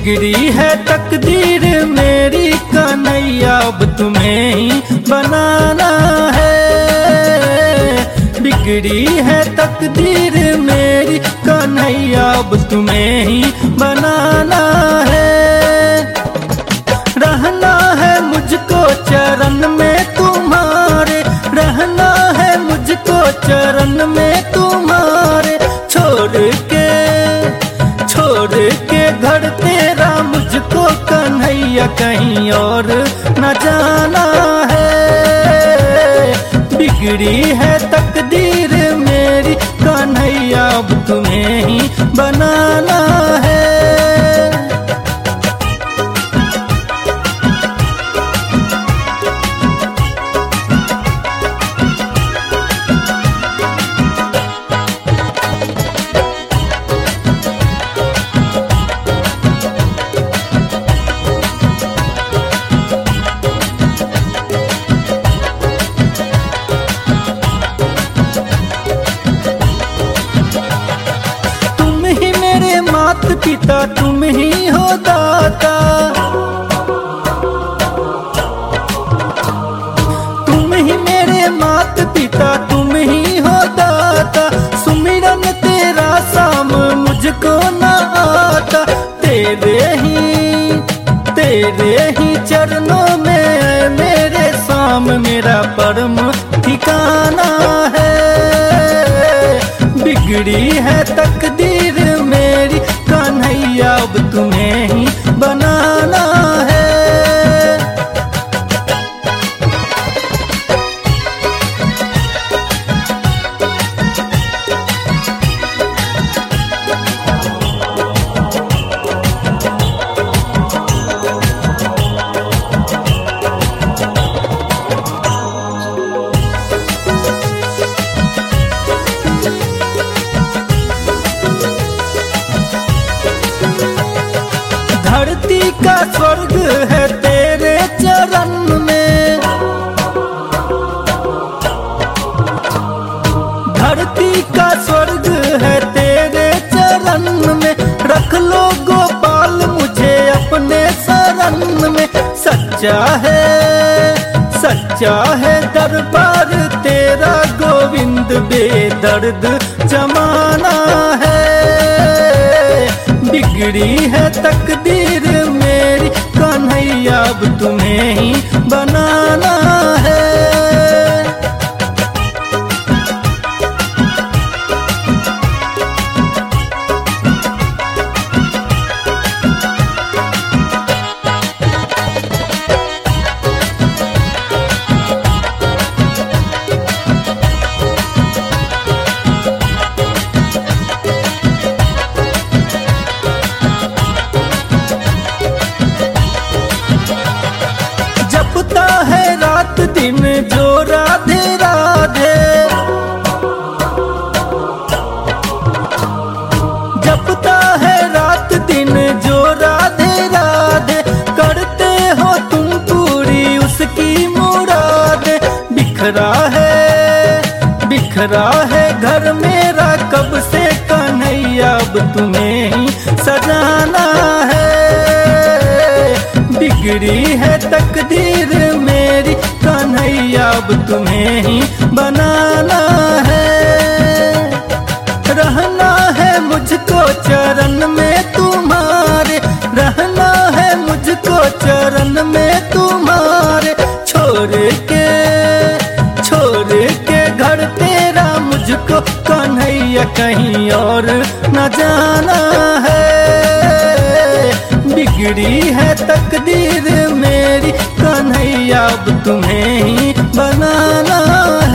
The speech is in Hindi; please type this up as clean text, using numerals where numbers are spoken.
बिगड़ी है तकदीर मेरी कन्हैया, अब तुम्हें ही बनाना है। बिगड़ी है तकदीर मेरी कन्हैया, अब तुम्हें ही बनाना है। रहना है मुझको चरण में तुम्हारे, रहना है मुझको चरण में तुम्हारे। छोड़ के घर तेरा मुझको कन्हैया, कहीं और न जाना है। बिगड़ी है तकदीर मेरी कन्हैया, अब तुम्हें ही बनाना है। माता पिता तुम ही हो दाता, तुम ही मेरे माता पिता तुम ही हो दाता। सुमिरन तेरा साम मुझको न आता, तेरे ही चरणों में मेरे साम मेरा परम ठिकाना है। बिगड़ी है तकदीर मेरी कन्हैया, अब तुम्हें ही बनाना है। धरती का स्वर्ग है तेरे चरण में, धरती का स्वर्ग है तेरे चरण में। रख लो गोपाल मुझे अपने शरण में। सच्चा है दरबार तेरा गोविंद, बेदर्द जमाना है। बिगड़ी है तकदीर मेरी कन्हैया, अब तुम्हें ही बनाना है। जपता है रात दिन जो राधे राधे, जपता है रात दिन जो राधे राधे। करते हो तुम पूरी उसकी मुराद। बिखरा है घर मेरा कब से कन्हैया, अब तुम्हें ही सजाना है। बिगड़ी है तकदीर मेरी कन्हैया, अब तुम्हें ही बनाना है। रहना है मुझको चरण में तुम्हारे, रहना है मुझको चरण में तुम्हारे। छोड़ के घर तेरा मुझको कन्हैया, कहीं और न जाना है। बिगड़ी है तकदीर मेरी कन्हैया, अब तुम्हें ही बनाना है।